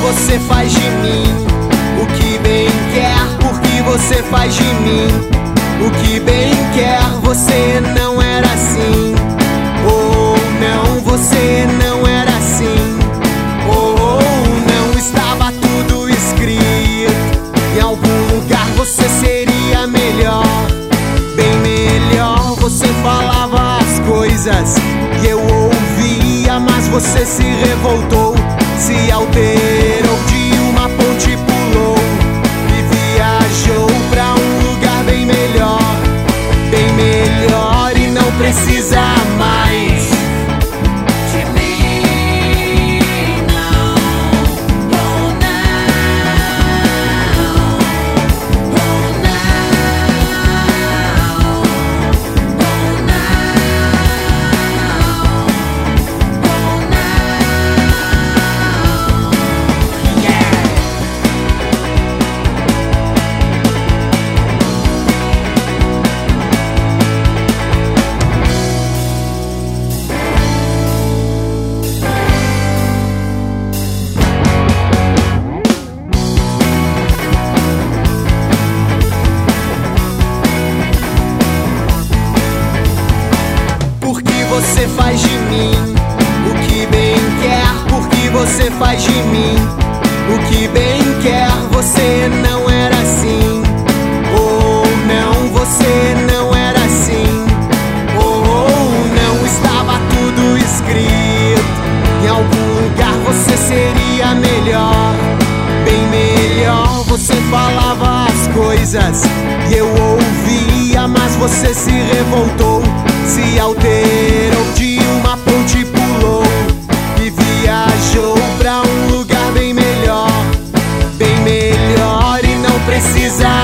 você faz de mim o que bem quer, porque você faz de mim o que bem quer. Você não era assim, oh não, você não era assim, oh não. Estava tudo escrito, em algum lugar você seria melhor, bem melhor. Você falava as coisas e eu ouvia, mas você se revoltou, se alterou, de uma ponte pulou e viajou pra um lugar bem melhor, e não precisa mais de mim, não, oh não, oh você faz de mim o que bem quer, porque você faz de mim o que bem quer. Você não era assim, oh não, você não era assim, oh não. Estava tudo escrito, em algum lugar você seria melhor, bem melhor. Você falava as coisas e eu ouvia, mas você se revoltou, se alterou, de uma ponte pulou e viajou pra um lugar bem melhor, e não precisa